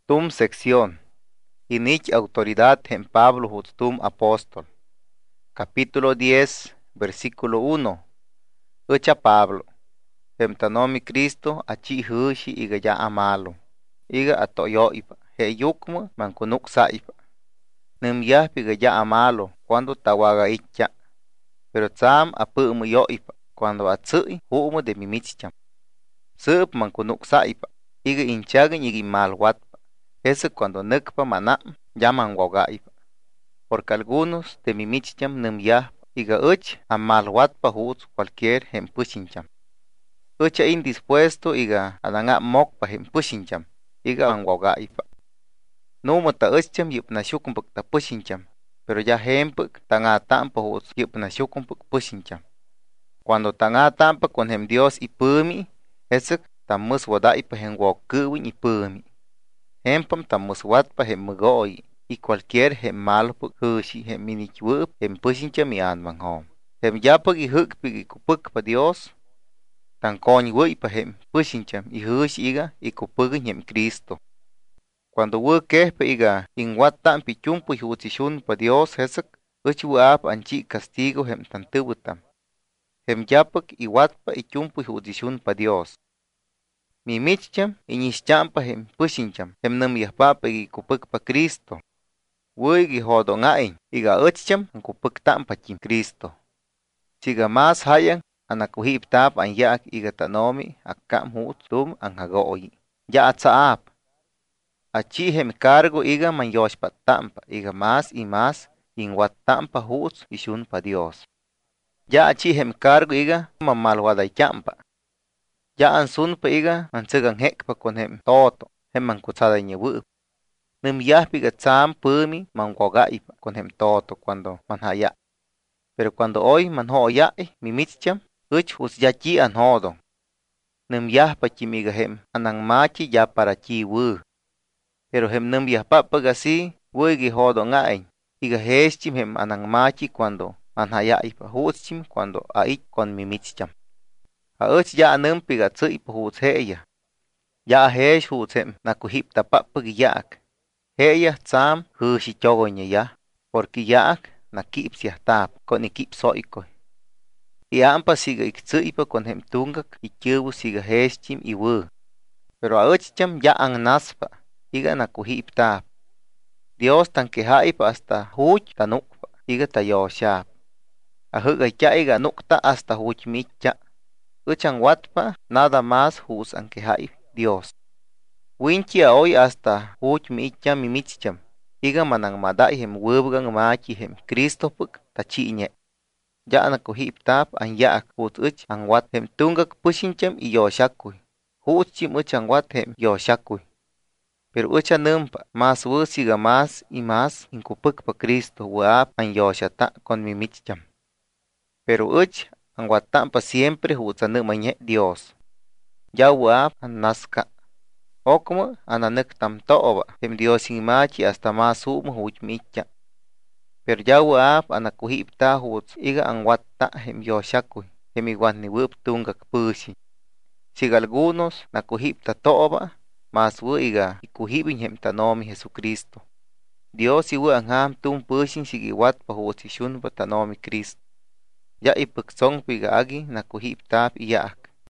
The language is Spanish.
Tum sección. Inich autoridad en Pablo tum apóstol. Capítulo 10, versículo 1. Echa Pablo. Hemtanomi Cristo achi hushi iga ya amalo. Iga atoyo ipa. He yukma mankunuk saipa. Nim yahpi iga ya amalo cuando tawaga icha. Pero tsam apumu yo ipa. Cuando atsui huumu de mimichcham. Sup mankunuk saipa. Iga inchagin igi malwat. Eso cuando nekpa manam llaman wagaipa. Porque algunos de mimichcham nim yahpa iga uch amalwatpa huts cualquier hempushincham. Ucha indispuesto iga ananga mokpa hempushincham iga anwagaipa. Numa ta uchcham yupna shukumpuk ta pushincham, pero ya hempuk tanga tampa huts yupna shukumpuk pushincham. Cuando tanga tampa con hem Dios ipumi, esek tamus wadaipa hen wokuwin ipumi. Hempam tamuswatpa hem mugoi y cualquier hem malpuk hushi hem minichwup hem pushincham i anman hom. Hem yapag i hukpig i kupukpa Dios, tan konywipa hem pushincham i hushi iga i kupugin hem Cristo. Cuando wukehpa iga inwatan pichumpu i hutsishunpa Dios hesek, uch wuap anchi castigo hem tantubutam. Hem yapag i watpa i chumpu i hutsishunpa Dios. Mimichcham inishchampa hem pushincham hem numyahpapa igi kupukpa Cristo. Wuigi hodongain iga uchcham kupuktampachim Cristo. Siga mas hayan anakuhiptap an yaak iga tanomi akkam huts tum an hagoi. Ya atsaap. Achi hem cargo iga man yoshpatampa iga mas y mas inwatampa huts ishunpa Dios. Ya achi hem cargo iga man malwadaychampa. Ya ansunpa iga mansugan hekpa con hem toto hem man kutsada nyewup. Nim yahpiga tsam pumi man wagaipa con hem toto cuando man haya. Pero cuando hoy man hoyai mimichcham uch hus ya chi an hodon. Nim yahpa chimiga hem anang machi ya para chi wu. Pero hem nim yahpapa gasi wuigi hodon ain. Iga heschim hem anang machi cuando man hayaipa huchim cuando ait con mimichcham. Uch ya numpiga tsuipa huts heya. Ya hesh huts hem nakuhipta papag yaak. Heya tsam hushi chogonya ya. Porque yaak nakipsiah tap con ikip soikoy. Iampa siga iktsuipa con hem tungak ikyubu siga heshchim iwu. Pero uchcham ya ang naspa iga nakuhiptap. Dios tan kehaipa hasta huch tanukpa iga tayoshap. Ahuga iga nukta hasta huch mitcha. Uchan watpa nada más hus an kehai Dios. Winchi hoy hasta huch mitcha mimichcham. Iga manang madai hem wubgang machi hem Cristo puk tachiñe. Ya anakuhiptap an yaak hut uch an wat hem tungak pushincham i yoshakuy. Huchim uch an wat hem yoshakuy. Pero ucha numpa mas wusiga mas y mas inkupukpa Cristo wuap an yoshata con mimichcham. Pero uch ang watampa siempre hutsanumanye Dios. Ya wuap an naska. Okmo ananuktam toba hem Dios inmachi hasta mas humo huch mitcha. Pero ya wuap anakuhipta huts iga ang watta hem yoshakuy hem iwan ni wup tungak pushi. Siga algunos nakuhipta toba mas wu iga ikuhibin hem tanomi Jesucristo. Dios iwu ang ham tung pushin sigi watpa huts ishunpa tanomi Cristo. Ya ipuksong piga agi nakuhiptap iyaak.